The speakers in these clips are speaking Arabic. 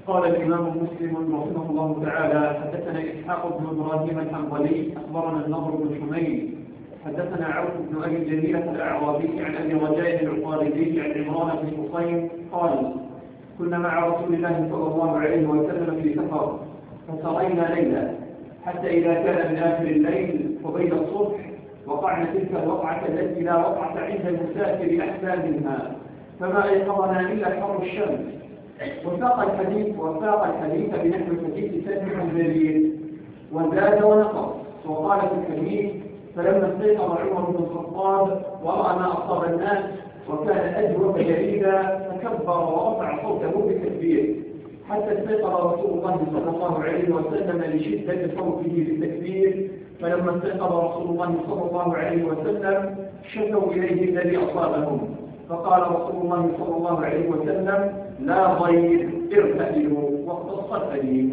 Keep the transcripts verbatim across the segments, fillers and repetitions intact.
قال الإمام مسلم رحمه الله تعالى: حدثنا إسحاق بن إبراهيم الحنظلي أخبرنا النضر بن حميد حدثنا عوف بن أبي جميلة الأعرابي عن أبي رجاء العقاربي عن عمران بن حصين قال: كنا مع رسول الله صلى الله عليه وسلم في سفر فسرينا ليلا حتى إذا كان من آخر الليل وبين الصبح وقعنا تلك الوقعة التي لا وقعة عند المسافر أحسن منها، فما أيقظنا إلا حر الشمس. وساق الحديث وساق الحديث بنحو حديث سلم الجليل وزاد ونقص. وقال في الحديث: فلما استيقظ عمر بن الخطاب ورأى ما أصاب الناس وكان أجوف جريدا فكبر ورفع صوته بالتكبير حتى استيقظ رسول الله صلى الله عليه وسلم لشدة صوته بالتكبير. فلما استيقظ رسول الله صلى الله عليه وسلم شكوا إليه الذي أصابهم، فقال رسول الله صلى الله عليه وسلم: لا ضير، ارتئلوا. واختص الحديث.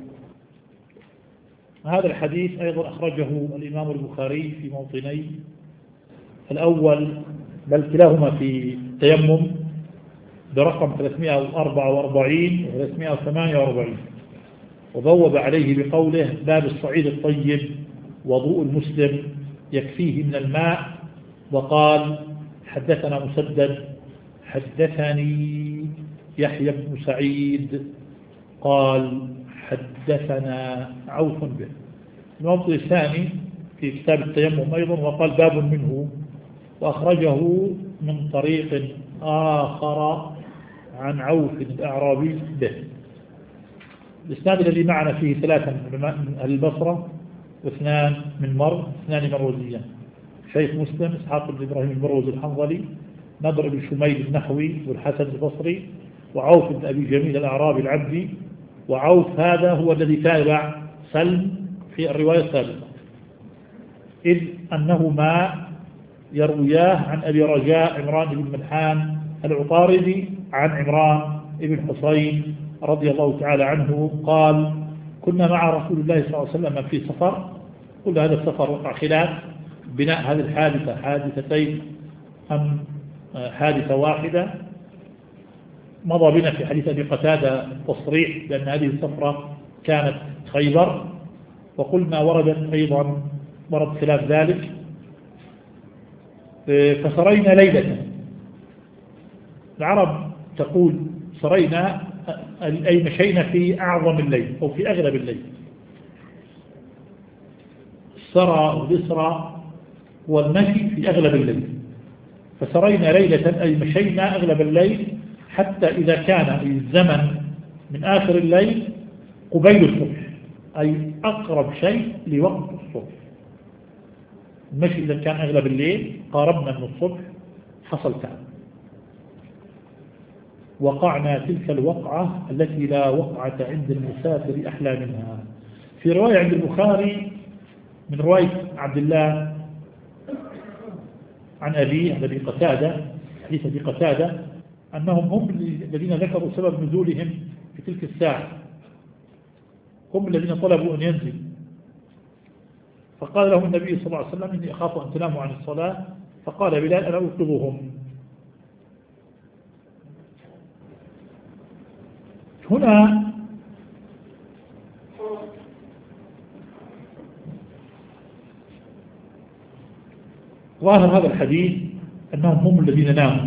هذا الحديث أيضا أخرجه الإمام البخاري في موطنين، الأول بل كلاهما في التيمم برقم ثلاثمائة وأربعة وأربعين و ثلاثمائة وثمانية وأربعين، وبوب عليه بقوله: باب الصعيد الطيب وضوء المسلم يكفيه من الماء. وقال: حدثنا مسدد حدثني يحيى بن سعيد قال: حدثنا عوف به. الموضوع الثاني في كتاب التيمم أيضا، وقال: باب منه، وأخرجه من طريق آخر عن عوف الأعرابي به. الإسناد الذي معنا فيه ثلاثة من أهل البصرة واثنان من مر اثنان مروزيان: شيخ مسلم إسحاق بن إبراهيم المروزي الحنظلي، نضر بن شميل النحوي والحسن البصري، وعوف بن أبي جميل الأعرابي العبدي. وعوف هذا هو الذي تابع سلم في الرواية السابقة، إذ أنهما يروياه عن أبي رجاء عمران بن ملحان العطاردي عن عمران بن حصين رضي الله تعالى عنه قال: كنا مع رسول الله صلى الله عليه وسلم في سفر. كل هذا السفر وقع خلاف بناء هذه الحادثة حادثتين أم حادثة واحدة. مضى بنا في حديث أبي قتادة تصريح بأن هذه السفرة كانت خيبر، وقلنا وردت أيضا ورد خلاف ذلك. فسرينا ليلة، العرب تقول سرينا أي مشينا في أعظم الليل أو في أغلب الليل. السرى والإسرى والمشي في أغلب الليل، فسرينا ليلة أي مشينا أغلب الليل حتى إذا كان الزمن من آخر الليل قبيل الصبح، أي أقرب شيء لوقت الصبح. المشي إذا كان أغلب الليل قاربنا من الصبح حصل تعب. وقعنا تلك الوقعة التي لا وقعة عند المسافر أحلى منها. في رواية عند البخاري من رواية عبد الله عن أبيه عن أبي قتادة، حديث أبي قتادة، أنهم هم الذين ذكروا سبب نزولهم في تلك الساعة، هم الذين طلبوا أن ينزل. فقال لهم النبي صلى الله عليه وسلم: إني أخاف أن تناموا عن الصلاة. فقال بلال: أنا أوقظهم. هنا ظاهر هذا الحديث أنهم هم الذين ناموا.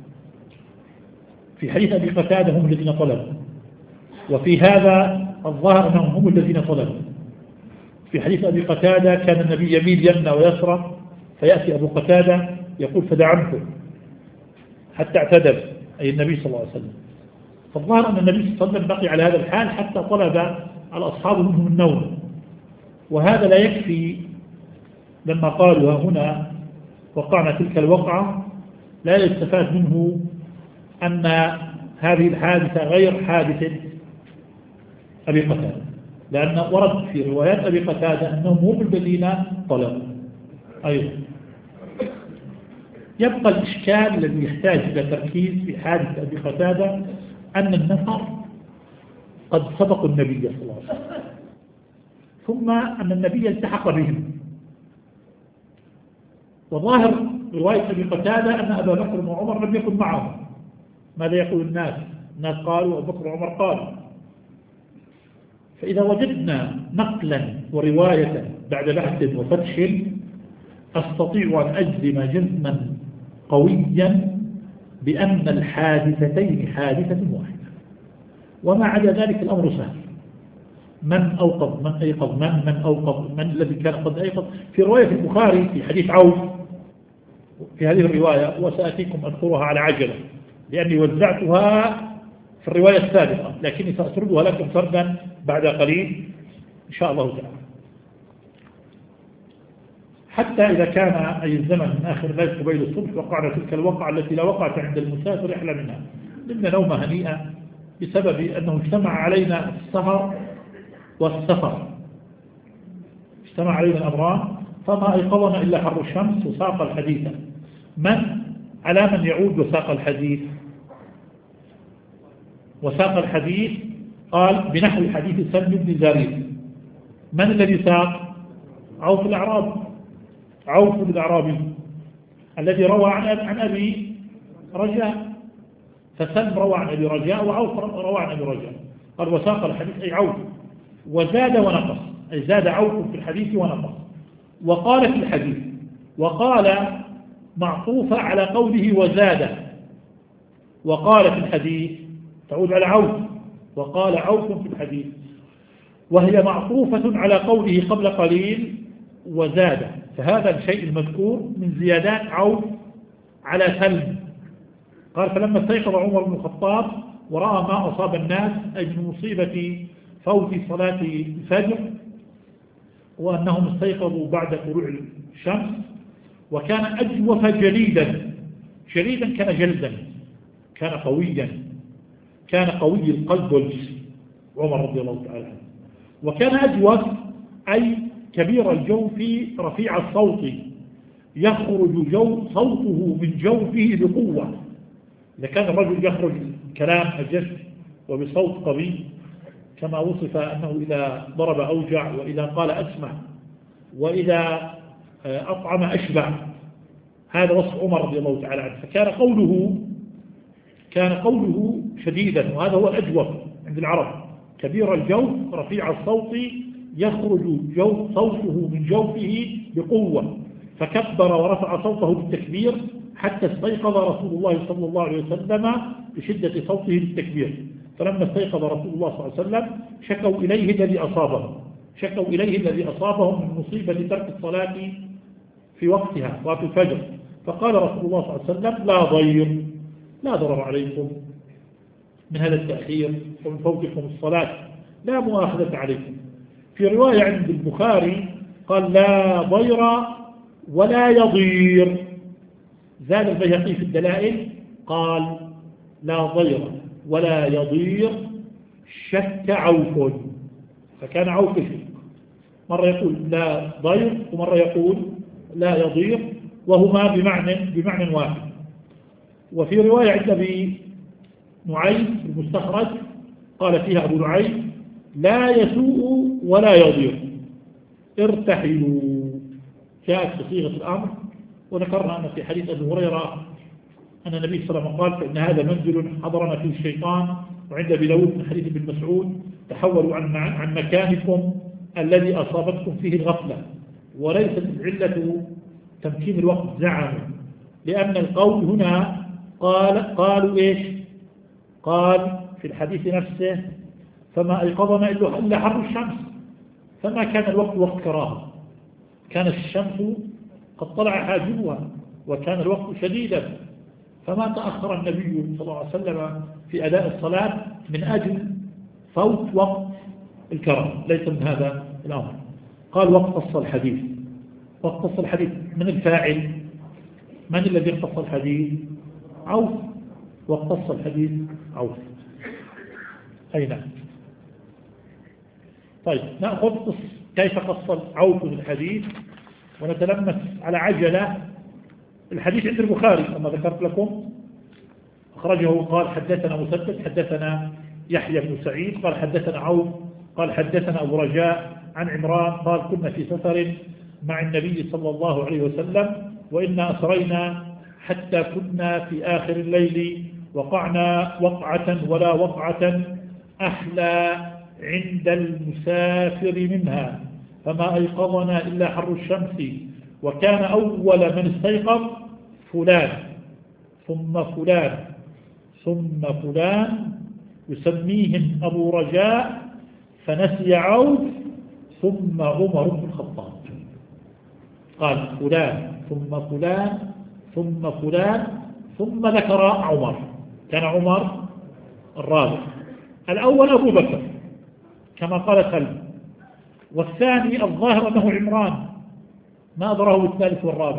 في حديث أبي قتادة هم الذين طلبوا، وفي هذا الظاهر أنهم هم الذين طلبوا. في حديث أبي قتادة كان النبي يميل يمنى ويسرى، فيأتي أبو قتادة يقول: فدعمته حتى اعتدل، أي النبي صلى الله عليه وسلم. فالظاهر أن النبي صلى الله عليه وسلم بقي على هذا الحال حتى طلب الأصحاب منهم النوم. وهذا لا يكفي. لما قالوا هنا وقعنا تلك الوقعة لا يستفاد منه أن هذه الحادثة غير حادثة أبي قتادة، لأن ورد في روايات أبي قتادة أنهم هم الذين طلبوا أيضا. يبقى الإشكال الذي يحتاج إلى تركيز في حادثة أبي قتادة أن النفر قد سبقوا النبي صلى الله عليه وسلم، ثم أن النبي التحق بهم. وظاهر رواية أبي قتادة أن أبا بكر وعمر لم يكن معهم. ماذا يقول الناس؟ الناس قالوا أبو بكر وعمر قالوا، فإذا وجدنا نقلا ورواية بعد بحث وفتح أستطيع أن أجزم جزما قويا بأن الحادثتين حادثة واحدة، وما عدا ذلك الأمر سهل. من أوقظ من أيقظ من من أوقظ من الذي كان قد أيقظ. في رواية البخاري في حديث عوف في هذه الرواية، وسأتيكم أذكرها على عجلة لأني وزعتها في الرواية السابقة، لكني سأسردها لكم سردا بعد قليل إن شاء الله تعالى. حتى إذا كان أي الزمن من آخر الليل قبيل الصبح وقعنا تلك الوقعة التي لا وقعت عند المسافر أحلى منها، لأن نومة هنيئة بسبب أنه اجتمع علينا السهر والسفر، اجتمع علينا الأمران، فما أيقظنا إلا حر الشمس وساق الحديث. من على من يعود وساق الحديث؟ وساق الحديث قال بنحو حديث سلم بن زرير. من الذي ساق؟ عوف الأعرابي، عوف الأعرابي الذي روى عن عن أبي رجاء، فسلم روى عن أبي رجاء وعوف روى عن أبي رجاء. قال وساق الحديث أي عوف، وزاد ونقص أي زاد عوف في الحديث ونقص. وقال في الحديث، وقال معطوفة على قوله وزاد، وقال في الحديث تعود على عوف، وقال عوف في الحديث، وهي معطوفة على قوله قبل قليل وزاد. فهذا الشيء المذكور من زيادات عوف على سلم. قال فلما استيقظ عمر بن الخطاب ورأى ما أصاب الناس أي من مصيبة فوت صلاة الفجر، وأنهم استيقظوا بعد طلوع الشمس، وكان أجوف جليدا، جليدا كان جلدا، كان قويا، كان قوي القلب والجسم عمر رضي الله تعالى عنه. وكان أجوف أي كبير الجوف رفيع الصوت، يخرج جو صوته من جوفه بقوة. إذا كان الرجل يخرج كلام أجس وبصوت قوي كما وصف أنه إذا ضرب أوجع، وإذا قال أسمع، وإذا أطعم أشبع، هذا وصف عمر رضي الله تعالى عنه. فكان قوله كان قوله شديدا، وهذا هو الأجوف عند العرب، كبير الجوف رفيع الصوت، يخرج جو صوته من جوفه بقوة. فكبر ورفع صوته بالتكبير حتى استيقظ رسول الله صلى الله عليه وسلم بشدة صوته بالتكبير. فلما استيقظ رسول الله صلى الله عليه وسلم شكوا إليه الذي أصابهم شكوا إليه الذي أصابهم من مصيبة ترك الصلاة في وقتها وقت الفجر. فقال رسول الله صلى الله عليه وسلم لا ضير، لا ضرر عليكم من هذا التأخير ومن فوتكم الصلاة، لا مؤاخذة عليكم. في رواية عند البخاري قال لا ضير ولا يضير. زاد البيهقي في الدلائل قال لا ضير ولا يضير، شك عوف. فكان عوف شك، مرة يقول لا ضير ومرة يقول لا يضير، وهما بمعنى بمعنى واحد. وفي رواية عند أبي نعيم المستخرج قال فيها أبو نعيم لا يسوء ولا يضير، ارتحلوا، جاءت بصيغة الأمر. وذكرنا أن في حديث أبي هريرة أن النبي صلى الله عليه وسلم قال فإن هذا منزل حضرنا فيه الشيطان. وعند أبي داود من حديث ابن مسعود تحولوا عن عن مكانكم الذي أصابتكم فيه الغفلة. وليست العلة تمكين الوقت زعموا، لأن القول هنا قال قالوا إيش؟ قال في الحديث نفسه فما أيقظنا إلا حر الشمس، فما كان الوقت وقت كراهة، كانت الشمس قد طلع حاجبها وكان الوقت شديدا، فما تأخر النبي صلى الله عليه وسلم في أداء الصلاة من أجل فوت وقت الكراهة، ليس من هذا الأمر. قال واقتص الحديث. واقتص الحديث من الفاعل؟ من الذي اقتص الحديث؟ عوف. واقتص الحديث عوف. أي نعم. طيب نأخذ كيف قص عوف الحديث ونتلمس على عجلة. الحديث عند البخاري كما ذكرت لكم، أخرجه قال حدثنا مسدد حدثنا يحيى بن سعيد قال حدثنا عوف قال حدثنا أبو رجاء عن عمران قال كنا في سفر مع النبي صلى الله عليه وسلم وإنا أسرينا حتى كنا في آخر الليل، وقعنا وقعة ولا وقعة أحلى عند المسافر منها فما أيقظنا إلا حر الشمس وكان أول من استيقظ فلان ثم فلان ثم فلان يسميهم أبو رجاء فنسي عوف ثم عمر بن الخطاب. قال فلان ثم فلان ثم فلان ثم ذكر عمر، كان عمر الرابع. الأول أبو بكر كما قال خلف، والثاني الظاهر أنه عمران ما أدره الثالث والرابع،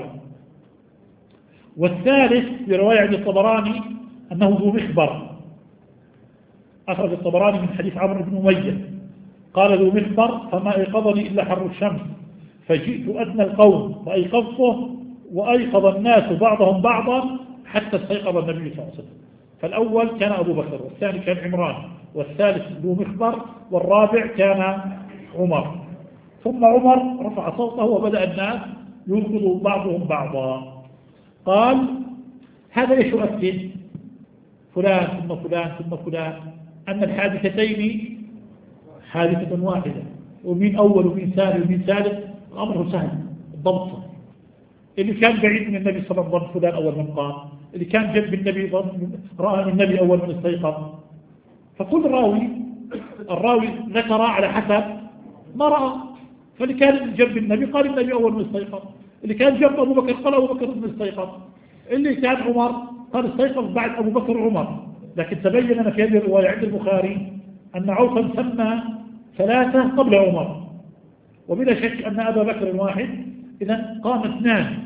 والثالث في رواية عند الطبراني أنه ذو مخبر، أخرج الطبراني من حديث عمرو بن أمية قال ذو مخبر فما أيقظني إلا حر الشمس فجئت أدنى القوم فأيقظته وأيقظ الناس بعضهم بعضا حتى استيقظ النبي صلى الله عليه وسلم. فالأول كان أبو بكر، والثاني كان عمران، والثالث ذو مخبر، والرابع كان عمر. ثم عمر رفع صوته وبدأ الناس يوقظ بعضهم بعضا. قال هذا ليش يؤكد فلان ثم فلان ثم فلان أن الحادثتين حادثة واحدة، ومين أول ومين ثاني ومين ثالث الأمر سهل الضبط. اللي كان بعيد من النبي صلى الله عليه وسلم فلان أول من قام، اللي كان جنب النبي رأى النبي أول من استيقظ. فكل راوي الراوي ذكر على حسب ما رأى، فاللي كان جنب النبي قال النبي أول من استيقظ، اللي كان جنب أبو بكر قال أبو بكر من استيقظ، اللي كان عمر قال استيقظ بعد أبو بكر عمر. لكن تبين لنا في هذه الرواية عند البخاري أن عوفا سمى ثلاثة قبل عمر، وبلا شك أن أبا بكر واحد، إذا قام اثنان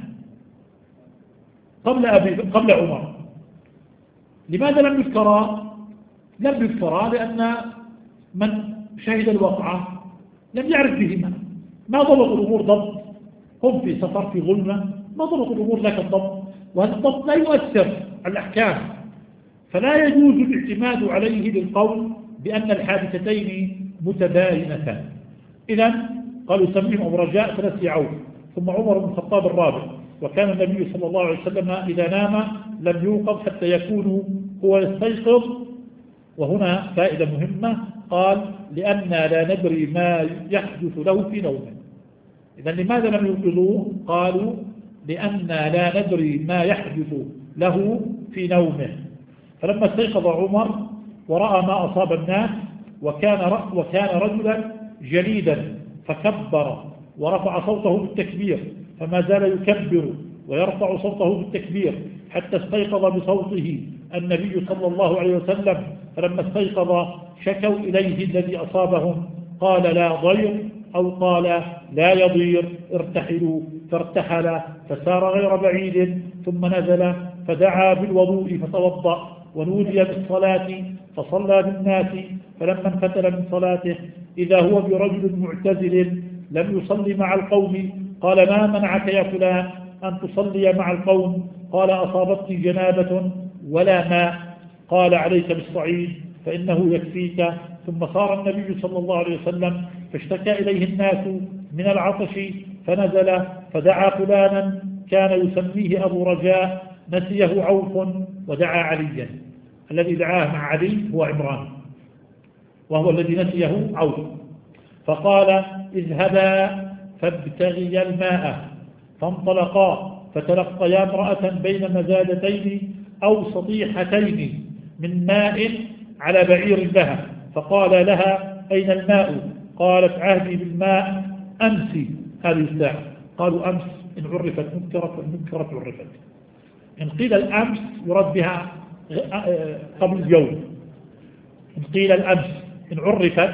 قبل أبي قبل عمر. لماذا لم يذكرا؟ لم يذكرا لأن من شهد الواقعة لم يعرف بهما، ما ضبطوا الأمور ضبط، هم في سفر في ظلمة ما ضبطوا الأمور ذاك الضبط، وهذا الضبط لا يؤثر على الأحكام، فلا يجوز الاعتماد عليه للقول بأن الحادثتين متباينتان. إذن قالوا سميهم أبو رجاء فنسي عوف ثم عمر بن الخطاب الرابع. وكان النبي صلى الله عليه وسلم إذا نام لم يوقظ حتى يكون هو يستيقظ. وهنا فائدة مهمة، قال لأننا لا ندري ما يحدث له في نومه. إذن لماذا لم يوقظوه؟ قالوا لأننا لا ندري ما يحدث له في نومه. فلما استيقظ عمر ورأى ما أصاب الناس وكان وكان رجلا جليدا فكبر ورفع صوته بالتكبير، فما زال يكبر ويرفع صوته بالتكبير حتى استيقظ بصوته النبي صلى الله عليه وسلم. فلما استيقظ شكوا إليه الذي أصابهم، قال لا ضير أو قال لا يضير ارتحلوا، فارتحل فسار غير بعيد ثم نزل فدعا بالوضوء فتوضأ ونودي بالصلاة فصلى بالناس. فلما انفتل من صلاته إذا هو برجل معتزل لم يصلي مع القوم، قال ما منعك يا فلان أن تصلي مع القوم؟ قال أصابتني جنابة ولا ماء. قال عليك بالصعيد فإنه يكفيك. ثم صار النبي صلى الله عليه وسلم فاشتكى إليه الناس من العطش فنزل فدعا فلانا كان يسميه أبو رجاء نسيه عوف ودعا عليا. الذي دعاه مع علي هو عمران، وهو الذي نسيه عوف. فقال اذهبا فابتغيا الماء، فانطلقا فتلقيا امرأة بين مزادتين أو سطيحتين من ماء على بعير لها، فقال لها أين الماء؟ قالت عهدي بالماء أمسي هذه الساعة. قالوا أمس إن عرفت منكرة والمنكرة عرفت. إن قيل الأمس يراد بها قبل اليوم، إن قيل الأمس إن عرفت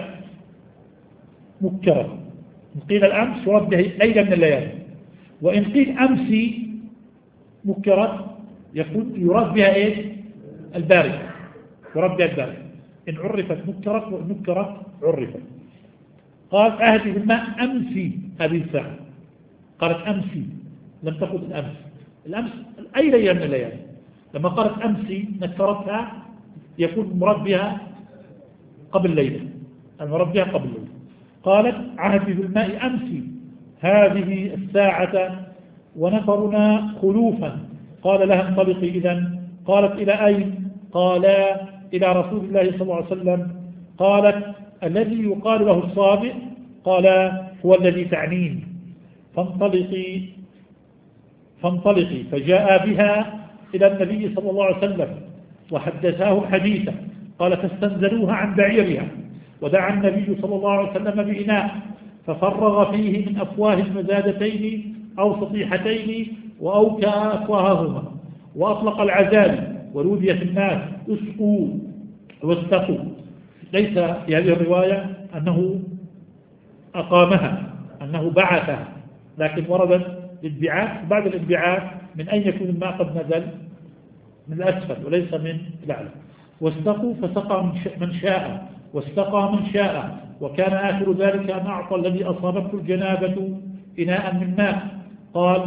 مكرة، إن قيل الأمس يراد بها ليلة من الليالي. وإن قيل أمسي مكرة يكون يراد بها إيه؟ البارد، يراد بها البارد. إن عرفت مكرة ومكرة عرفت. قال أهدي بالماء أمسي هذه الساعة، قالت أمسي لم تقل الأمس. الأمس أي ليلة من الليالي. لما قالت أمسي نكرتها يكون مراد بها قبل ليلة، المراد بها قبل ليلة. قالت عهدي بالماء أمسي هذه الساعة ونفرنا خلوفا. قال لها انطلقي إذن. قالت إلى أين؟ قالا إلى رسول الله صلى الله عليه وسلم. قالت الذي يقال له الصابئ قال هو الذي تعنين، فانطلقي فانطلقي فجاء بها إلى النبي صلى الله عليه وسلم وحدثاه الحديث. قال فاستنزلوها عن بعيرها، ودعا النبي صلى الله عليه وسلم بإناء ففرغ فيه من أفواه المزادتين أو سطيحتين وأوكى أفواههما وأطلق العزال ونودي في الناس اسقوا واستقوا. ليس في هذه الرواية أنه أقامها أنه بعثها، لكن وردت الانبعاث. بعد الانبعاث من أين يكون الماء قد نزل؟ من الأسفل وليس من الأعلى. واستقوا فسقى من شاء واستقى من شاء، وكان آخر ذلك أن أعطى الذي أصابته الجنابة إناء من ماء. قال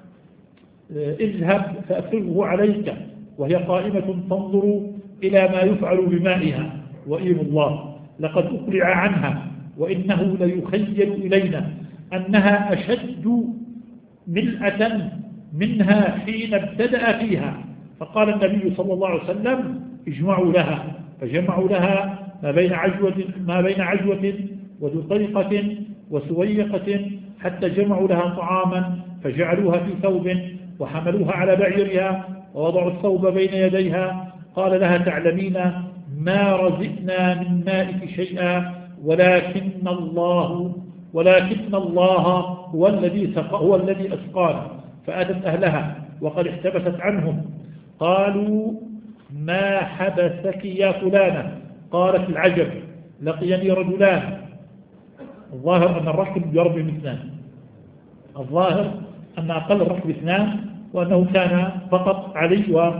اذهب فأفرغه عليك وهي قائمة تنظر إلى ما يفعل بمائها، وإيم الله لقد أقلع عنها وإنه ليخيل إلينا أنها أشد ملأة منها حين ابتدأ فيها. فقال النبي صلى الله عليه وسلم اجمعوا لها، فجمعوا لها ما بين عجوة, ما بين عجوة وذطيقة وسويقة حتى جمعوا لها طعاما فجعلوها في ثوب وحملوها على بعيرها ووضعوا الثوب بين يديها. قال لها تعلمين ما رزقنا من مائك شيئا ولكن الله ولكن الله هو الذي هو الذي أسقانا. فأتت أهلها وقد احتبست عنهم. قالوا ما حبسك يا فلانة؟ قالت العجب لقيني رجلان. الظاهر أن الركب يربي اثنان، الظاهر أن أقل الركب اثنان، وأنه كان فقط علي و...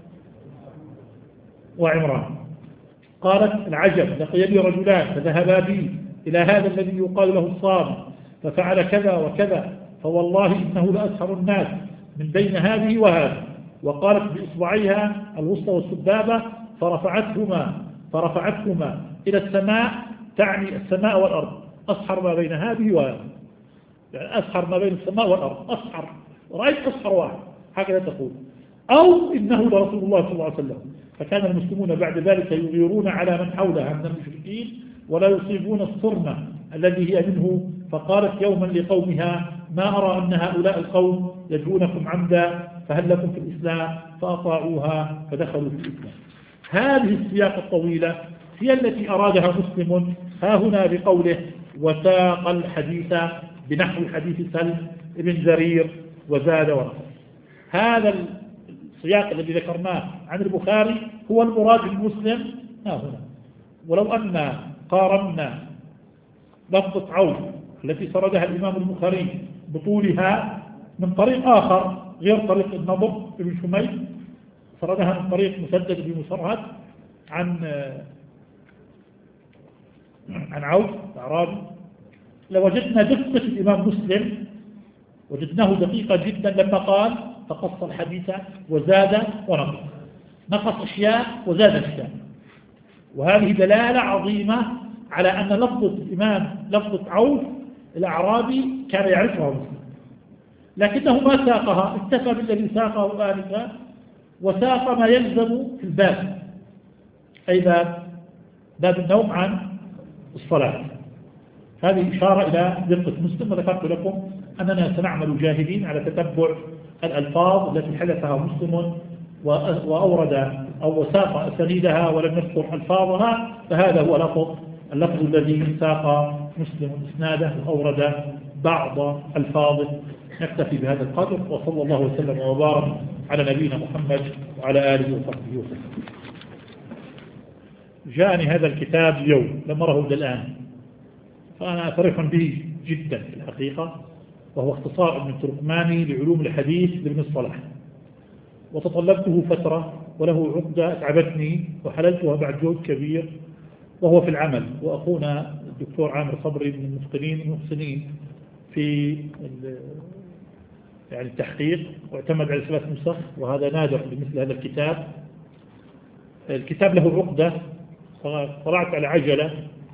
وعمران. قالت العجب لقيني رجلان فذهبا بي إلى هذا الذي يقال له الصابئ ففعل كذا وكذا، فوالله إنه لأسهر الناس من بين هذه وهذه. وقالت بإصبعيها الوسطى والسبابة فرفعتهما فرفعتهما إلى السماء، تعني السماء والأرض، أسحر ما بين هذه وهذه، يعني أسحر ما بين السماء والأرض، أسحر رأيت أسحر واحد، هكذا تقول. أو إنه لرسول الله صلى الله عليه وسلم. فكان المسلمون بعد ذلك يغيرون على من حولها من المشركين ولا يصيبون الصرمة الذي هي منه. فقالت يوما لقومها ما أرى أن هؤلاء القوم يدعونكم عمدا، فهل لكم في الإسلام؟ فأطاعوها فدخلوا في الإسلام. هذه السياق الطويلة هي التي أرادها مسلم ها هنا بقوله وساق الحديث بنحو حديث سلم بن زرير وزاد ونقص. هذا السياق الذي ذكرناه عن البخاري هو المراد بالمسلم ها هنا. ولو أن قارنا لفظة عوف التي سردها الإمام البخاري بطولها من طريق آخر غير طريق النضر بن شميل، سردها من طريق مسدد بن مسرهد عن عن عوف الأعرابي، لوجدنا دقة الإمام مسلم، وجدناه دقيقة جدا لما قال فقص الحديث وزاد ونقص، نقص أشياء وزاد أشياء. وهذه دلالة عظيمة على أن لفظة الإمام لفظة عوف الأعرابي كان يعرفها مسلم، لكنه ما ساقها، اكتفى بالذي ساقه آنفا وساق ما يلزم في الباب، أي باب باب النوم عن الصلاة. هذه إشارة إلى دقة مسلم. وذكرت لكم أننا سنعمل جاهدين على تتبع الألفاظ التي حدثها مسلم وأورد أو وساق أسانيدها ولم يذكر ألفاظها، فهذا هو لفظ اللفظ الذي ساق مسلم إسناده وأورد بعض ألفاظه. نكتفي بهذا القدر، وصلى الله وسلم وبارك على نبينا محمد وعلى آله وصحبه وسلم. جاءني هذا الكتاب اليوم لم أره إلى الآن، فأنا فرح به جدا في الحقيقة، وهو اختصار ابن التركماني لعلوم الحديث لابن الصلاح، وتطلبته فترة وله عقدة أتعبتني وحللتها بعد جهد كبير، وهو في العمل. وأخونا الدكتور عامر صبري من المتقنين المحسنين في يعني التحقيق، واعتمد على ثلاث نسخ، وهذا نادر لمثل هذا الكتاب. الكتاب له عقدة، طلعت على عجلة.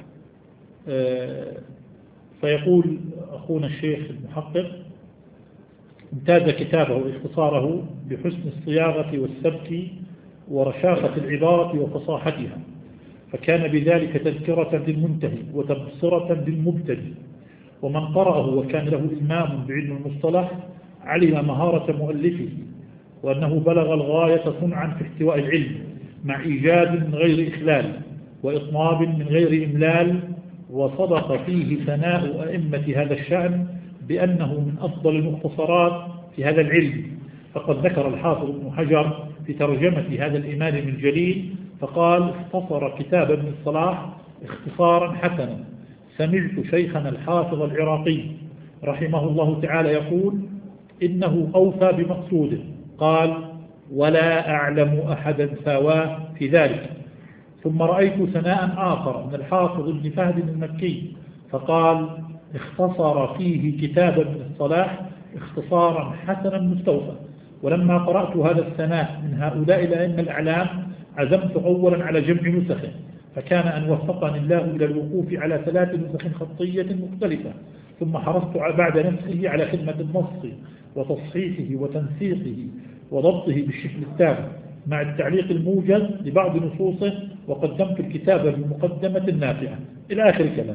فيقول أخونا الشيخ المحقق امتاز كتابه واختصاره بحسن الصياغة والسبك ورشاقة العبارة وفصاحتها، فكان بذلك تذكرة للمنتهي وتبصرة للمبتدئ. ومن قرأه وكان له إلمام بعلم المصطلح علم مهارة مؤلفه، وأنه بلغ الغاية صنعا في احتواء العلم مع إيجاد من غير إخلال وإطناب من غير إملال. وصدق فيه ثناء أئمة هذا الشأن بأنه من أفضل المختصرات في هذا العلم. فقد ذكر الحافظ ابن حجر في ترجمة هذا الإمام الجليل فقال: اختصر كتاب ابن الصلاح اختصارا حسنا. سمعت شيخنا الحافظ العراقي رحمه الله تعالى يقول: إنه أوفى بمقصوده. قال: ولا أعلم أحدا ساواه في ذلك. ثم رأيت ثناء آخر من الحافظ ابن فهد المكي فقال: اختصر فيه كتاب ابن الصلاح اختصارا حسنا مستوفى. ولما قرأت هذا الثناء من هؤلاء الأئمة الأعلام عزمت أولا على جمع نسخه، فكان أن وفقني الله إلى الوقوف على ثلاث نسخ خطية مختلفة، ثم حرصت بعد نسخه على خدمة النص وتصحيحه وتنسيقه وضبطه بالشكل التام مع التعليق الموجز لبعض نصوصه، وقدمت الكتاب بمقدمة نافعة إلى آخر كلام.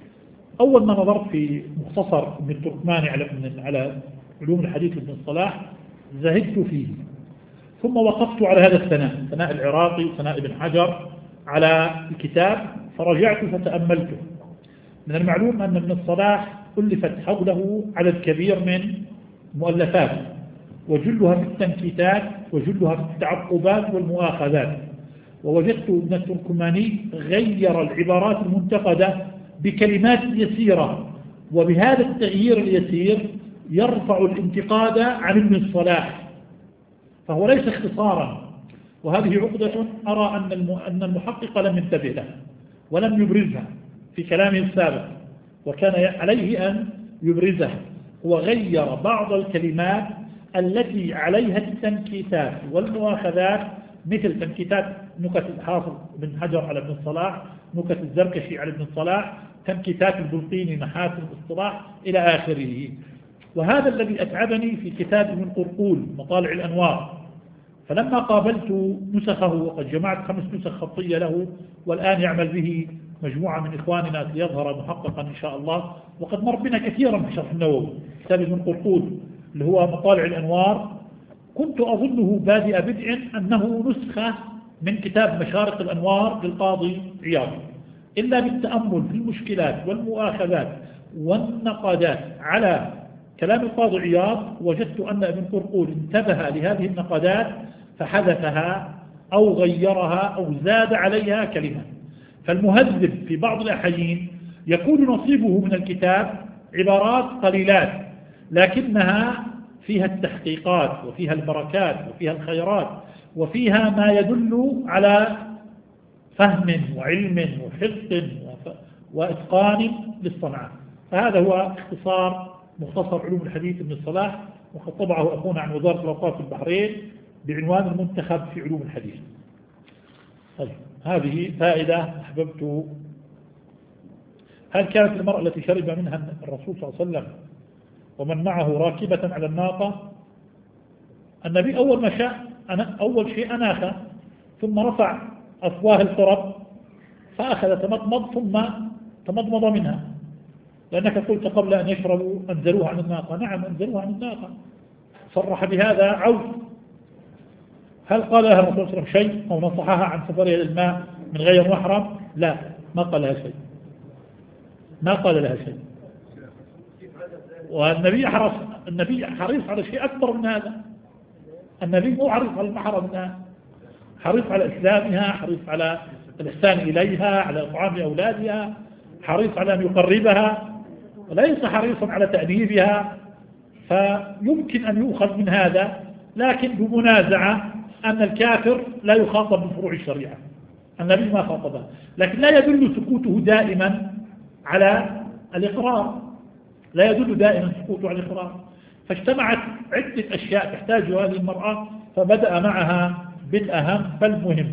أول ما نظرت في مختصر ابن التركماني على على علوم الحديث ابن الصلاح زهدت فيه، ثم وقفت على هذا الثناء، ثناء العراقي وثناء ابن حجر على الكتاب، فرجعت فتأملته. من المعلوم أن ابن الصلاح ألفت حوله عدد كبير من مؤلفات، وجلها في التنكيتات وجلها في التعقبات والمؤاخذات. ووجدت ابن التركماني غير العبارات المنتقدة بكلمات يسيرة، وبهذا التغيير اليسير يرفع الانتقاد عن ابن الصلاح، فهو ليس اختصارا. وهذه عقدة أرى أن المحقق لم ينتبه لها ولم يبرزها في كلامه السابق، وكان عليه أن يبرزها. وغير بعض الكلمات التي عليها التنكيتات والمؤاخذات، مثل تنكيتات نكت الحافظ بن حجر على ابن الصلاح، نكت الزركشي على ابن الصلاح، تنكيتات البلقيني محاسن الاصطلاح إلى آخره. وهذا الذي أتعبني في كتاب ابن قرقول مطالع الأنوار. فلما قابلت نسخه، وقد جمعت خمس نسخ خطية له، والآن يعمل به مجموعة من إخواننا ليظهر محققا إن شاء الله، وقد مر بنا كثيرا في شرح النووي كتاب ابن قرقول اللي هو مطالع الأنوار. كنت أظنه بادئ بدء أنه نسخة من كتاب مشارق الأنوار للقاضي عياض، إلا بالتأمل في المشكلات والمؤاخذات والنقادات على كلام القاضي عياض وجدت أن ابن قرقول انتبه لهذه النقادات فحذفها أو غيرها أو زاد عليها كلمة. فالمهذب في بعض الأحيان يكون نصيبه من الكتاب عبارات قليلات، لكنها فيها التحقيقات وفيها البركات وفيها الخيرات وفيها ما يدل على فهم وعلم وحفظ وإتقان للصنعة. فهذا هو اختصار مختصر علوم الحديث ابن الصلاح، وقد طبعه أخونا عن وزارة الأوقاف في البحرين بعنوان المنتخب في علوم الحديث. طيب، هذه فائدة أحببت. هل كانت المرأة التي شرب منها الرسول صلى الله عليه وسلم ومن معه راكبة على الناقة؟ النبي أول ما شاء أنا أول شيء أناخ، ثم رفع أفواه القرب فأخذ تمضمض ثم تمضمض منها، لأنك قلت قبل أن يشربوا أنزلوها عن الناقة. نعم، أنزلوها عن الناقة. صرح بهذا عوف. هل قال لها الرسول صلى الله عليه وسلم شيء أو نصحها عن سفرها إلى الماء من غير محرم؟ لا، ما قال لها شيء، ما قال لها شيء. والنبي حرص النبي حريص على شيء أكبر من هذا. النبي مو حريص على المحرم منها، حريص على إسلامها، حريص على الإحسان إليها، على إطعام أولادها، حريص على أن يقربها، وليس حريصا على تأديبها. فيمكن أن يؤخذ من هذا، لكن بمنازعة أن الكافر لا يخاطب بفروع الشريعة. النبي ما خاطبه، لكن لا يدل سكوته دائما على الإقرار، لا يدل دائما سكوته على الإقرار. فاجتمعت عدة أشياء تحتاجها هذه المرأة، فبدأ معها بالأهم فالمهم.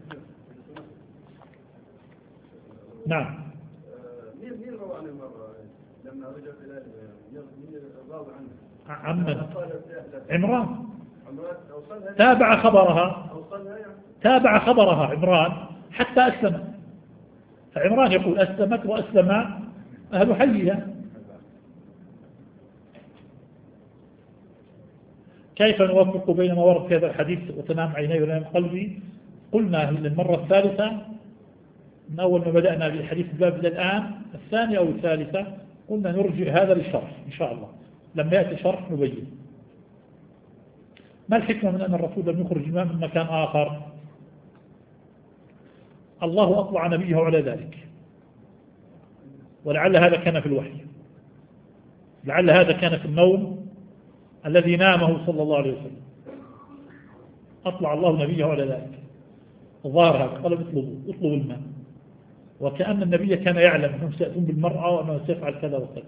نعم. مين مين روى عن المرأة لما رجعت إلى مين راوى عنها؟ عمن؟ عمران. عمران تابع خبرها، أوصلها يعني. تابع خبرها عمران حتى أسلم. فعمران يقول أسلمت وأسلم أهل حيها. كيف نوفق بين ما ورد في هذا الحديث وتنام عيني ونام قلبي؟ قلنا للمرة الثالثة من أول ما بدأنا بالحديث الباب إلى الآن، الثانية أو الثالثة، قلنا نرجع هذا للشرح إن شاء الله لما يأتي شرح نبين. ما الحكمة من أن الرسول لم يخرج الماء من مكان آخر؟ الله أطلع نبيه على ذلك، ولعل هذا كان في الوحي، لعل هذا كان في النوم الذي نامه صلى الله عليه وسلم، أطلع الله نبيه على ذلك. ظهر هذا قال اطلبوا اطلبوا الماء، وكأن النبي كان يعلم أنهم سيأتون بالمرأة وأنه سيفعل كذا وكذا.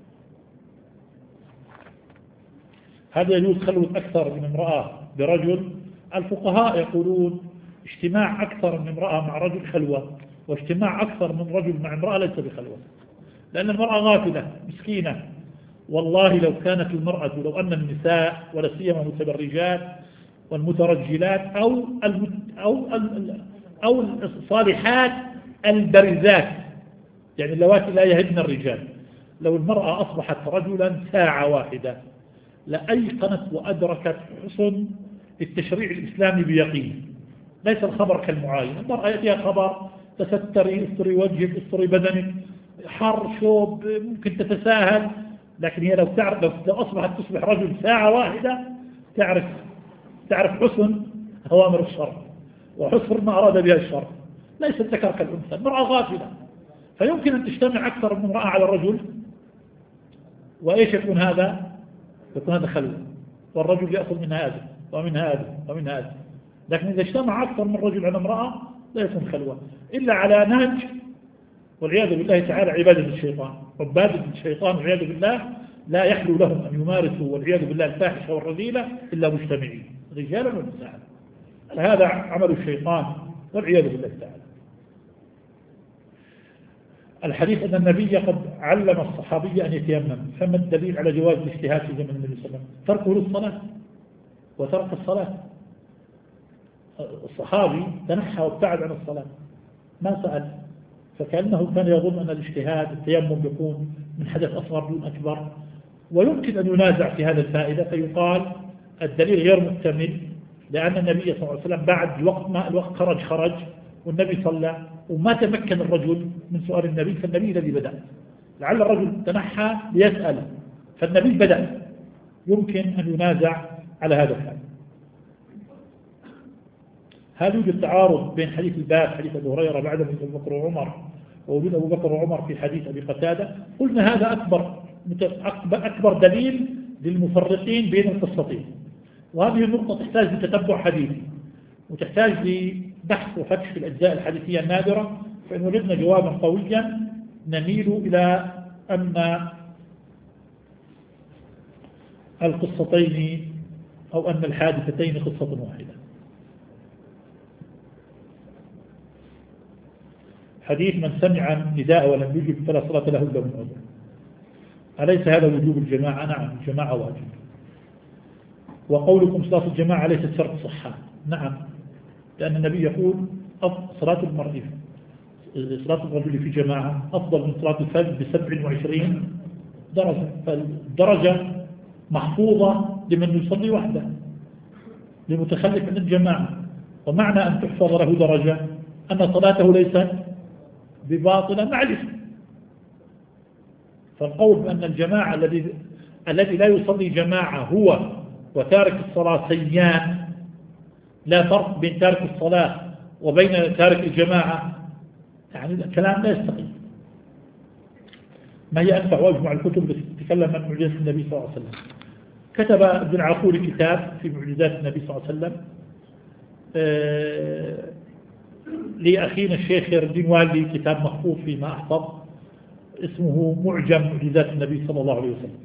هذا يجوز خلوة أكثر من امرأة برجل. الفقهاء يقولون اجتماع أكثر من امرأة مع رجل خلوة، واجتماع أكثر من رجل مع امرأة ليس بخلوة، لأن المرأة غافلة مسكينة. والله لو كانت المرأة، لو أن النساء ولا سيما المتبرجات والمترجلات أو أو أو الصالحات البرزات، يعني اللواتي لا يهدن الرجال، لو المرأة أصبحت رجلا ساعة واحدة لأيقنت وأدركت حسن التشريع الإسلامي بيقين. ليس الخبر كالمعاين، المرأة يأتيها خبر تستري، استري وجهك، استري بدنك، حر شوب، ممكن تتساهل، لكن هي لو تعرف، لو أصبحت تصبح رجل ساعة واحدة تعرف تعرف حسن أوامر الشرع وحسن ما أراد بها الشرع. ليس الذكر كالأنثى، المرأة غافلة، فيمكن أن تجتمع أكثر من امرأة على الرجل، وإيش يكون هذا؟ يكون هذا خلوة، والرجل يأخذ من هذا ومن هذا ومن هذا. لكن إذا اجتمع أكثر من رجل على امرأة لا يكون خلوة إلا على نهج والعياذ بالله تعالى عبادة الشيطان. عبادة الشيطان والعياذ بالله لا يحلو لهم أن يمارسوا والعياذ بالله الفاحشة والرذيلة إلا مجتمعين رجالا ونساء، فهذا عمل الشيطان والعياذ بالله تعالى. الحديث أن النبي قد علم الصحابي أن يتيمم، فما الدليل على جواز الاجتهاد في زمن النبي صلى الله عليه وسلم؟ تركه للصلاة وترك الصلاة. الصحابي تنحى وابتعد عن الصلاة ما سأل، فكأنه كان يظن أن الاجتهاد التيمم يكون من حدث أصغر دون أكبر، ويمكن أن ينازع في هذا الفائدة فيقال الدليل غير مكتمل، لأن النبي صلى الله عليه وسلم بعد الوقت ما الوقت خرج خرج والنبي صلى وما تمكن الرجل من سؤال النبي، فالنبي الذي بدأ. لعل الرجل تنحى ليسأل فالنبي بدأ، يمكن أن ينازع على هذا الحال. هل يوجد تعارض بين حديث الباب حديث أبي هريرة بعد من أبو بكر وعمر ووجود أبو بكر وعمر في حديث أبي قتادة؟ قلنا هذا أكبر أكبر دليل للمفرقين بين القصتين، وهذه النقطة تحتاج لتتبع حديثي وتحتاج لبحث وفتش في الأجزاء الحديثية النادرة، فإن وجدنا جوابا قويا نميل إلى أن القصتين أو أن الحادثتين قصة واحدة. حديث من سمع النداء ولم يجب فلا صلاة له إلا من عذر، أليس هذا وجوب الجماعة؟ نعم الجماعة واجب. وقولكم صلاة الجماعة ليست شرط صحة، نعم، لأن النبي يقول صلاة المرء صلاة الرجل في جماعة أفضل من صلاة الفجر بسبع وعشرين درجة، فالدرجة محفوظة لمن يصلي وحده لمتخلف عن الجماعة، ومعنى أن تحفظ له درجة أن صلاته ليست بباطلة مع الاسم. فالقول بأن الجماعة الذي الذي لا يصلي جماعة هو وتارك الصلاة سيان، لا فرق بين تارك الصلاة وبين تارك الجماعة، يعني الكلام لا يستقيم. ما هي أنفع وأجمع الكتب التي تتكلم عن معجزات النبي صلى الله عليه وسلم؟ كتب ابن عقول كتاب في معجزات النبي صلى الله عليه وسلم آه لأخينا الشيخ خير الدين والي، كتاب محفوظ فيما أحفظ اسمه معجم معجزات النبي صلى الله عليه وسلم.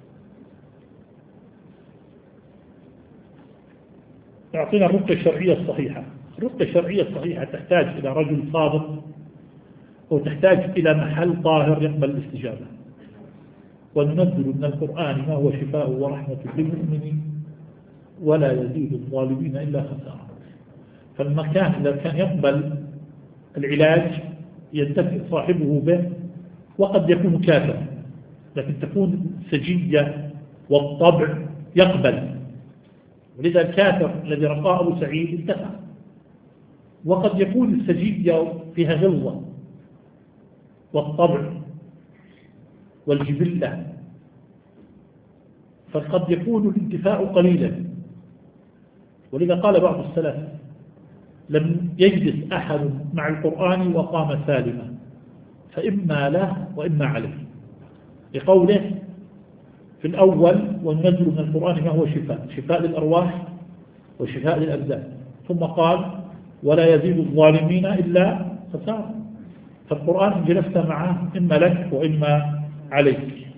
يعطينا الرقية الشرعية الصحيحة. الرقية الشرعية الصحيحة تحتاج إلى رجل صادق وتحتاج إلى محل طاهر يقبل الاستجابة. وننزل من القرآن ما هو شفاء ورحمة للمؤمنين ولا يزيد الظالمين إلا خسارة. فالمكان إذا كان يقبل العلاج ينتفع صاحبه به، وقد يكون كافرا، لكن تكون سجية والطبع يقبل. ولذا الكافر الذي رقاه أبو سعيد انتفع. وقد يكون السجية فيها غلظة والطبع والجبلة، فقد يكون الانتفاع قليلا. ولذا قال بعض السلف: لم يجلس أحد مع القرآن وقام سالما، فإما له وإما عليه، لقوله في الأول: وننزل من القرآن ما هو شفاء، شفاء للأرواح وشفاء للأبدان. ثم قال: ولا يزيد الظالمين إلا خسارة. فالقرآن إن جلست معه إما لك وإما عليك.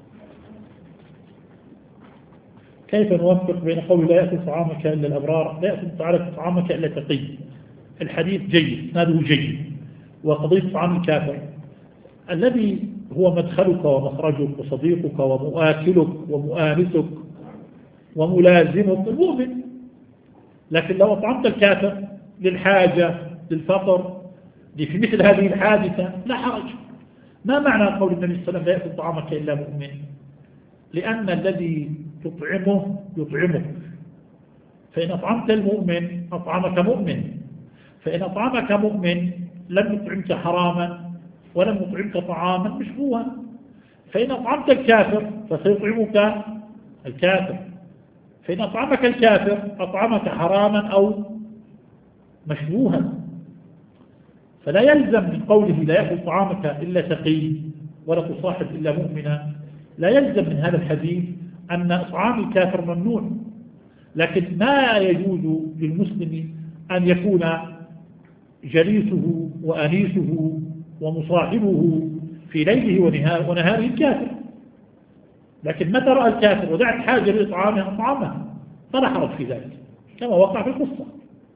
كيف نوفق بين قول لا يأكل طعامك إلا الأبرار، لا يأكل طعامك إلا تقي؟ الحديث جيد، اسناده جيد. وقضية طعام الكافر الذي هو مدخلك ومخرجك وصديقك ومؤاكلك ومؤانسك وملازمك المؤمن. لكن لو أطعمت الكافر للحاجة للفقر في مثل هذه الحادثة لا حرج. ما معنى قول النبي صلى الله عليه وسلم لا يأكل طعامك إلا مؤمن؟ لأن الذي تطعمه يطعمك، فإن أطعمت المؤمن أطعمك مؤمن، فإن أطعمك مؤمن لم يطعمك حراما ولم يطعمك طعاما مشبوها. فإن أطعمت الكافر فسيطعمك الكافر، فإن أطعمك الكافر أطعمك حراما أو مشبوها. فلا يلزم من قوله لا يأكل طعامك إلا تقي ولا تصاحب إلا مؤمنا، لا يلزم من هذا الحديث أن إطعام الكافر ممنوع. لكن ما يجوز للمسلم أن يكون جليسه وأنيسه ومصاحبه في ليله ونهاره الكافر، لكن متى رأى الكافر ودعت حاجة لإطعامه أطعامه فلا حرج في ذلك، كما وقع في القصة.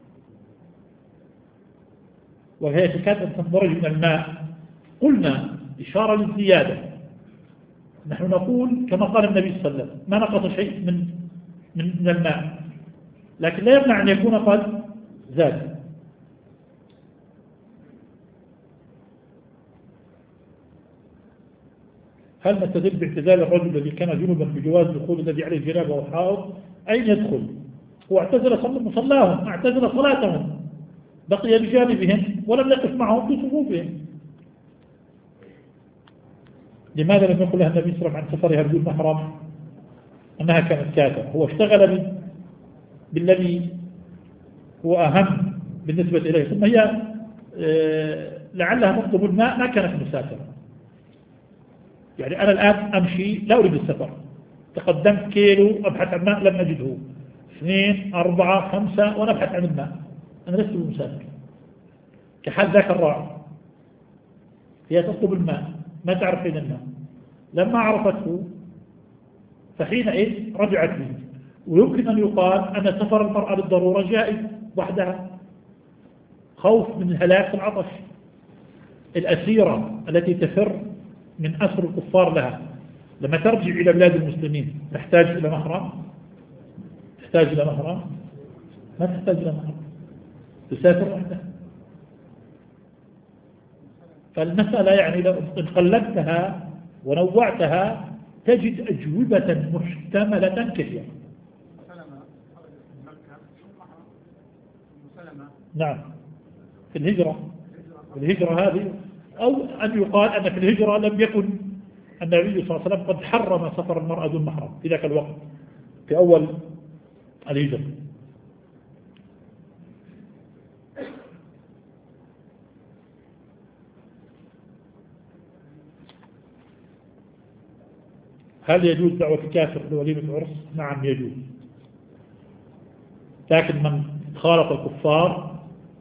وهي تكاد أن تنضرج من الماء، قلنا إشارة للزيادة. نحن نقول كما قال النبي صلى الله عليه وسلم: ما نقص شيء من من, من الماء، لكن لا يمنع أن يكون قد زاد. هل نستدل باعتزال الرجل الذي كان جنبا بجواز دخول الذي عليه الجنابه والحائض؟ أين يدخل؟ هو اعتزل مصلاهم، اعتزل صلاتهم، بقي بجانبهم ولم يقف معهم في صفوفهم. لماذا لم يقل لها النبي صلى الله عليه وسلم عن سفرها بدون محرم أنها كانت كافرة؟ هو اشتغل بالذي هو أهم بالنسبة إليه، ثم هي لعلها تطلب الماء، ما كانت مسافرة. يعني أنا الآن أمشي لا أريد السفر، تقدمت كيلو أبحث عن ماء لم نجده، اثنين أربعة خمسة وأنا أبحث عن الماء، أنا لست بمسافر. كحال ذاك الراعي، هي تطلب الماء ما تعرف فين الماء، لما عرفته فحينئذ رجعت لي. ويمكن أن يقال أن سفر المرأة بالضرورة جائز وحدها، خوف من هلاك العطش. الأسيرة التي تفر من أسر الكفار لها لما ترجع إلى بلاد المسلمين تحتاج إلى محرم؟ تحتاج إلى محرم؟ ما تحتاج إلى محرم، تسافر وحدها. فالمسألة يعني لو إن قلبتها ونوعتها تجد أجوبة محتملة كثيرة. نعم، في الهجرة، في الهجرة هذه، أو أن يقال أن في الهجرة لم يكن النبي صلى الله عليه وسلم قد حرم سفر المرأة دون محرم في ذاك الوقت في أول الهجرة. هل يجوز دعوة الكافر لوليمة العرس؟ نعم يجوز، لكن من خالط الكفار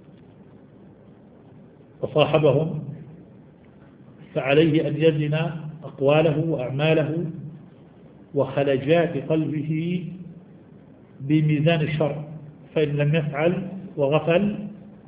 وصاحبهم فعليه أن يزن أقواله وأعماله وخلجات قلبه بميزان الشرع، فإن لم يفعل وغفل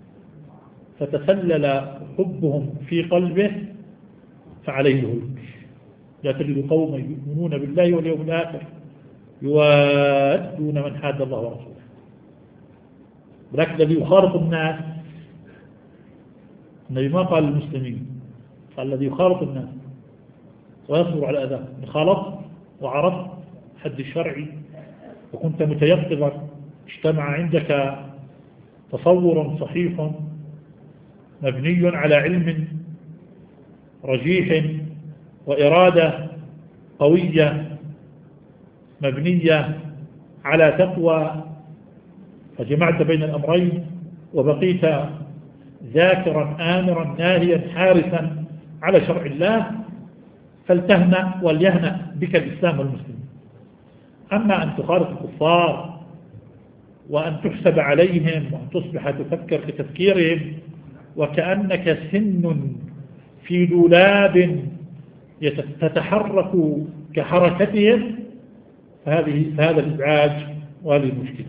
فتسلل حبهم في قلبه فعليه الهلك. لا تجد قوما يؤمنون بالله واليوم الآخر يوادون من حاد الله ورسوله. ولكن الذي يخالط الناس النبي ما قال للمسلمين، قال الذي يخالط الناس ويصبر على أذاه. إن خالطت وعرفت حد الشرعي وكنت متيقظا، اجتمع عندك تصور صحيح مبني على علم رجيح وإرادة قوية مبنية على تقوى، فجمعت بين الأمرين وبقيت ذاكرا آمرا ناهيا حارسا على شرع الله، فلتهنأ وليهنأ بك الإسلام والمسلمين. أما أن تخالط الكفار وأن تحسب عليهم وأن تصبح تفكر كتفكيرهم وكأنك سن في دولاب تتحرك كحركتهم، فهذه فهذا الإزعاج وهذه المشكلة.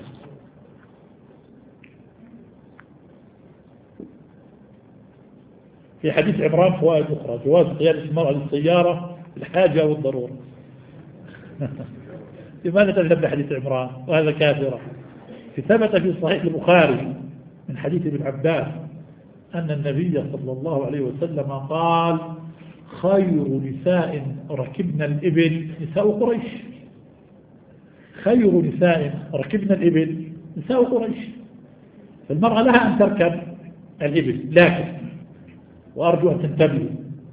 في حديث عمران فوائد أخرى: جواز قيادة المرأة للسيارة الحاجة والضرورة. لماذا تذهب لحديث عمران وهذا كافرة؟ ثبت في صحيح البخاري من حديث ابن عباس أن النبي صلى الله عليه وسلم قال: خير نساء ركبن الإبل نساء قريش. خير نساء ركبن الإبل نساء قريش. فالمرأة لها أن تركب الإبل، لكن وأرجو أن تنتبهوا،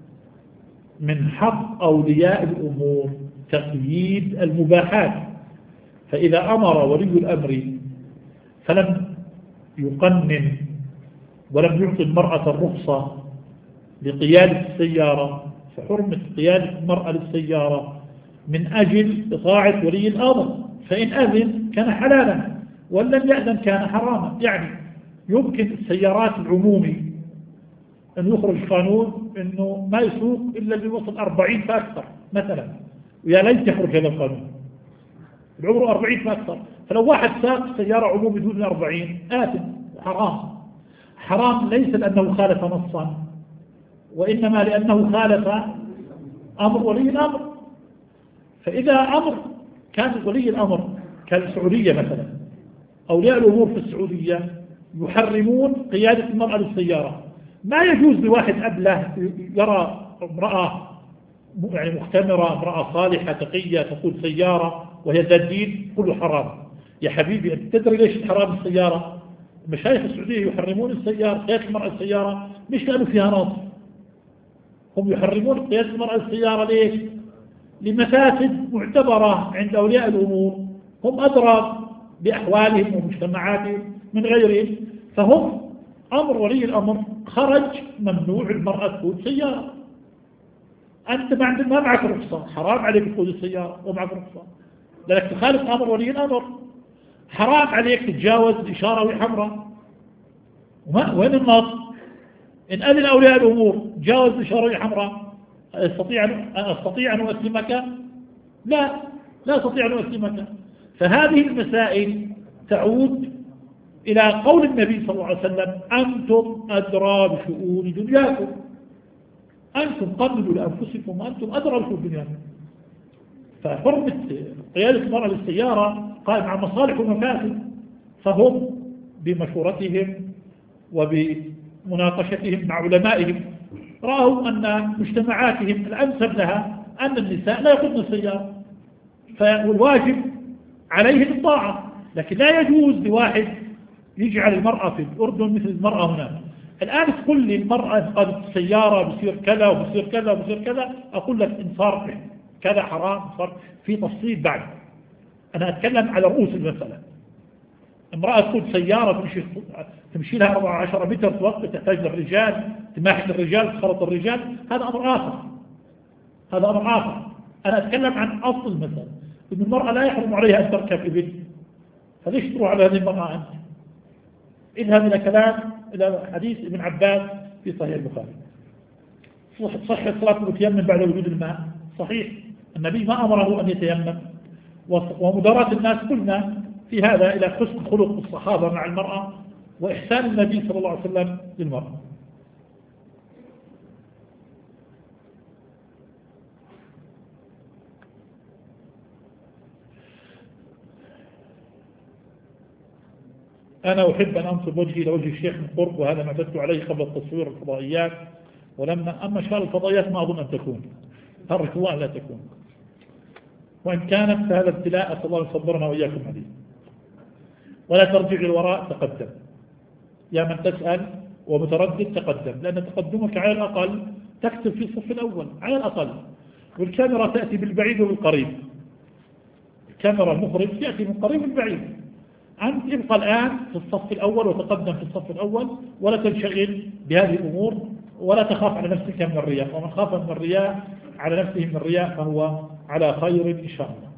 من حق أولياء الأمور تقييد المباحات. فإذا أمر ولي الأمر فلم يقنن ولم يعطي المرأة الرخصة لقيادة السيارة، فحرمة قيادة المرأة للسيارة من أجل إطاعة ولي الأمر. فإن أذن كان حلالا وإن لم يأذن كان حراما. يعني يمكن السيارات العمومي أن يخرج قانون أنه ما يسوق إلا اللي وصل أربعين فأكثر مثلا، ويا ليت يخرج هذا القانون، العمر أربعين فأكثر. فلو واحد ساق سيارة عمومي دون أربعين آثم حرام. حرام ليس لأنه خالف نصا، وإنما لأنه خالف أمر ولي الأمر. فإذا أمر كان ولي الأمر كالسعودية مثلا، أولياء الأمور في السعودية يحرمون قيادة المرأة للسيارة. ما يجوز لواحد أبله يرى امرأة يعني مختمرة، امرأة صالحة تقية تقود سيارة وهي ذات دين، كله حرام. يا حبيبي أنت تدري ليش حرام السيارة؟ مشايخ السعودية يحرمون السيارة، قيادة المرأة السيارة مش لأنه فيها نص، هم يحرمون قيادة المرأة السيارة ليش؟ لمفاسد معتبرة عند أولياء الأمور، هم أدرى بأحوالهم ومجتمعاتهم من غيرهم. فهم أمر ولي الأمر خرج ممنوع المرأة تقود سيارة. أنت ما عندك ما معك رخصة، حرام عليك تقود السيارة ومعك رخصة، لأنك تخالف أمر ولي الأمر. حرام عليك تتجاوز الإشارة وهي حمراء. وين النص؟ إن أذن أولياء الأمور جاوز الإشارة وهي حمراء أستطيع أستطيع أن أسلمك؟ لا، لا أستطيع أن أسلمك. فهذه المسائل تعود إلى قول النبي صلى الله عليه وسلم: أنتم أدرى بشؤون دنياكم، أنتم قبلوا لأنفسكم وأنتم أدرى بشؤون دنياكم. فحرمة قيادة المرأة للسيارة قائمة على مصالح ومفاسد، فهم بمشورتهم وبمناقشتهم مع علمائهم رأوا أن مجتمعاتهم الأنسب لها أن النساء لا يقودن السيارة، فالواجب عليهم الطاعة. لكن لا يجوز لواحد يجعل المرأة في الأردن مثل المرأة هنا. الآن تقول لي المرأة قادت السيارة بصير كذا وبصير كذا وبصير كذا، أقول لك إن صار كذا حرام، صار في تفصيل بعد. أنا أتكلم على رؤوس المسألة. امرأة تقود سيارة تمشي تمشي لها أربعة عشر متر، توقف تحتاج للرجال، تماحك الرجال، تخلط الرجال، هذا أمر آخر. هذا أمر آخر. أنا أتكلم عن أصل المسألة، إن المرأة لا يحرم عليها أن تركب إبل، فليش تروح على هذه المرأة أنت؟ اذهب إلى كلام إلى حديث ابن عباس في صحيح البخاري. صحة صلاة المتيمم بعد وجود الماء صحيح، النبي ما أمره أن يتيمم. ومداراة الناس قلنا في هذا إلى حسن خلق الصحابة مع المرأة وإحسان النبي صلى الله عليه وسلم للمرأة. أنا أحب أن أنصب وجهي لوجه الشيخ من قرب، وهذا ما اعتدت عليه قبل التصوير الفضائيات، ولما أما شغل الفضائيات ما أظن أن تكون، أرجو الله لا تكون، وإن كانت فهذا ابتلاء أسأل الله يصبرنا وإياكم عليه. ولا ترجع للوراء، تقدم يا من تسأل ومتردد، تقدم، لأن تقدمك على الأقل تكتب في الصف الأول على الأقل، والكاميرا تأتي بالبعيد والقريب، الكاميرا المخرج تأتي من قريب والبعيد. أنت ابقى الآن في الصف الأول وتقدم في الصف الأول، ولا تنشغل بهذه الأمور، ولا تخاف على نفسك من الرياء، ومن خاف من الرياء على نفسه من الرياء فهو على خير إن شاء الله.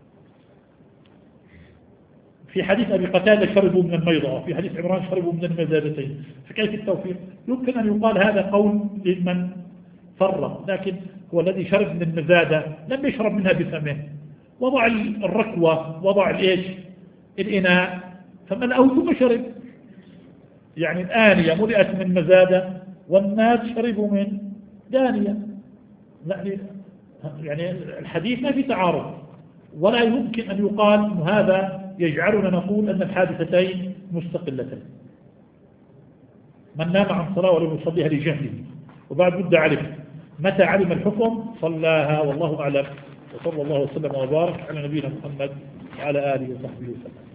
في حديث أبي قتادة شربوا من الميضة، وفي حديث عمران شربوا من المزادتين، فكيف التوفيق؟ يمكن أن يقال هذا قول لمن فرق، لكن هو الذي شرب من المزادة لم يشرب منها بفمه، وضع الركوة، وضع الإيش الإناء فملأه ثم شرب، يعني الآنية ملئت من مزادة والناس شربوا من دانية، يعني الحديث ما في تعارض، ولا يمكن أن يقال أن هذا يجعلنا نقول أن الحادثتين مستقلتين. من نام عن صلاة ولم يصليها لجهله وبعد مدة علم، متى علم الحكم صلاها، والله أعلم. وصلى الله وسلم وبارك على نبينا محمد وعلى آله وصحبه وسلم.